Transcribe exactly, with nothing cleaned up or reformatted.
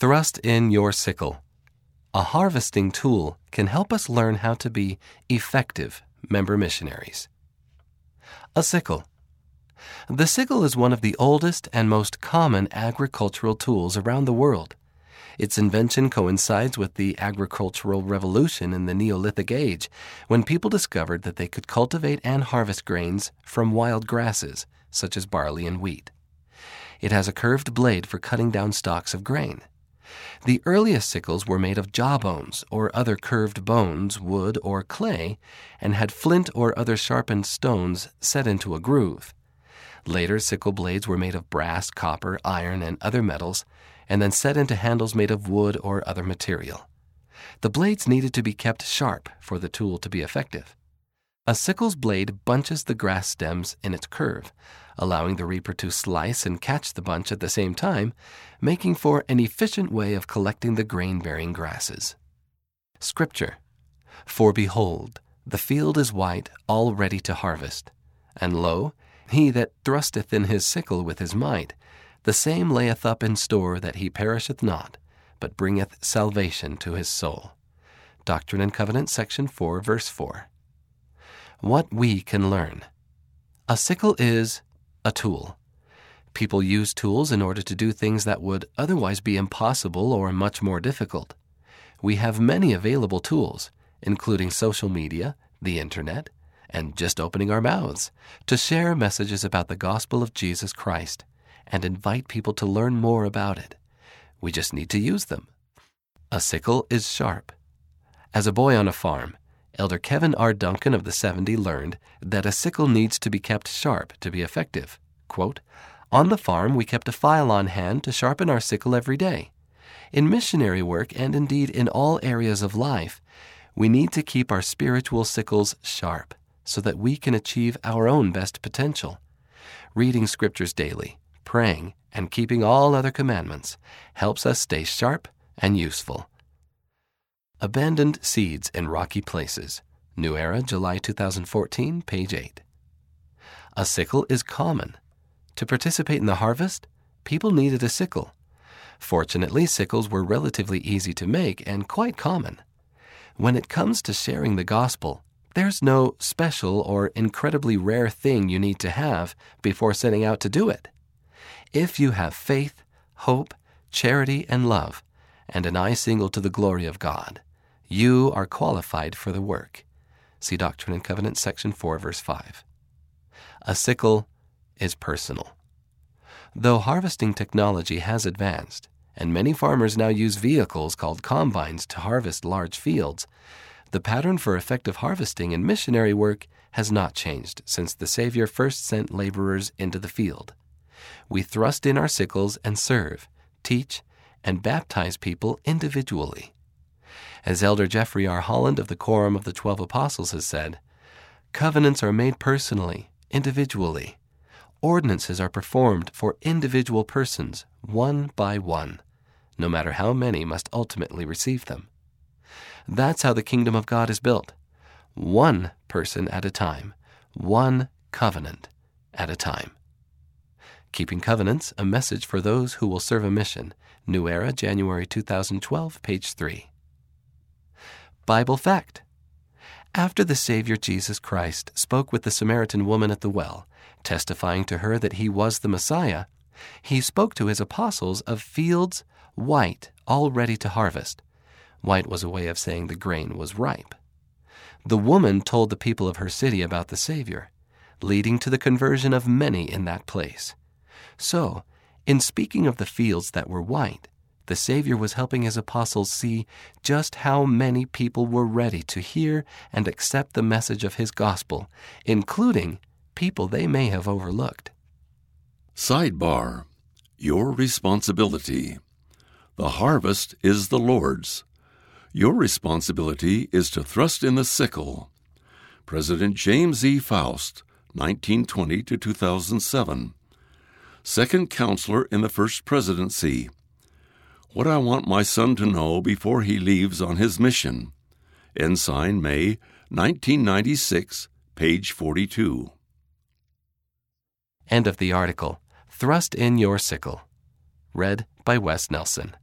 Thrust in your sickle. A harvesting tool can help us learn how to be effective member missionaries. A sickle. The sickle is one of the oldest and most common agricultural tools around the world. Its invention coincides with the agricultural revolution in the Neolithic age, when people discovered that they could cultivate and harvest grains from wild grasses, such as barley and wheat. It has a curved blade for cutting down stalks of grain. The earliest sickles were made of jawbones or other curved bones, wood, or clay, and had flint or other sharpened stones set into a groove. Later, sickle blades were made of brass, copper, iron, and other metals, and then set into handles made of wood or other material. The blades needed to be kept sharp for the tool to be effective. A sickle's blade bunches the grass stems in its curve, allowing the reaper to slice and catch the bunch at the same time, making for an efficient way of collecting the grain-bearing grasses. Scripture. For behold, the field is white, all ready to harvest. And lo, he that thrusteth in his sickle with his might, the same layeth up in store that he perisheth not, but bringeth salvation to his soul. Doctrine and Covenants, section four, verse four. What we can learn. A sickle is a tool. People use tools in order to do things that would otherwise be impossible or much more difficult. We have many available tools, including social media, the internet, and just opening our mouths to share messages about the gospel of Jesus Christ and invite people to learn more about it. We just need to use them. A sickle is sharp. As a boy on a farm, Elder Kevin R. Duncan of the seventy learned that a sickle needs to be kept sharp to be effective. Quote, on the farm, we kept a file on hand to sharpen our sickle every day. In missionary work, and indeed in all areas of life, we need to keep our spiritual sickles sharp so that we can achieve our own best potential. Reading scriptures daily, praying, and keeping all other commandments helps us stay sharp and useful. Abandoned Seeds in Rocky Places. New Era, July two thousand fourteen, page eight. A sickle is common. To participate in the harvest, people needed a sickle. Fortunately, sickles were relatively easy to make and quite common. When it comes to sharing the gospel, there's no special or incredibly rare thing you need to have before setting out to do it. If you have faith, hope, charity, and love, and an eye single to the glory of God, you are qualified for the work. See Doctrine and Covenants, section four, verse five. A sickle is personal. Though harvesting technology has advanced, and many farmers now use vehicles called combines to harvest large fields, the pattern for effective harvesting in missionary work has not changed since the Savior first sent laborers into the field. We thrust in our sickles and serve, teach, and baptize people individually. As Elder Jeffrey R. Holland of the Quorum of the Twelve Apostles has said, covenants are made personally, individually. Ordinances are performed for individual persons, one by one, no matter how many must ultimately receive them. That's how the kingdom of God is built, one person at a time, one covenant at a time. Keeping Covenants, a message for those who will serve a mission. New Era, January two thousand twelve, page three. Bible fact. After the Savior Jesus Christ spoke with the Samaritan woman at the well, testifying to her that he was the Messiah, he spoke to his apostles of fields white, all ready to harvest. White was a way of saying the grain was ripe. The woman told the people of her city about the Savior, leading to the conversion of many in that place. So, in speaking of the fields that were white, the Savior was helping his apostles see just how many people were ready to hear and accept the message of his gospel, including people they may have overlooked. Sidebar: Your responsibility. The harvest is the Lord's. Your responsibility is to thrust in the sickle. President James E. Faust, nineteen twenty to two thousand seven. Second Counselor in the First Presidency. What I want my son to know before he leaves on his mission. Ensign, May, nineteen ninety-six, page forty-two. End of the article. Thrust in your sickle. Read by Wes Nelson.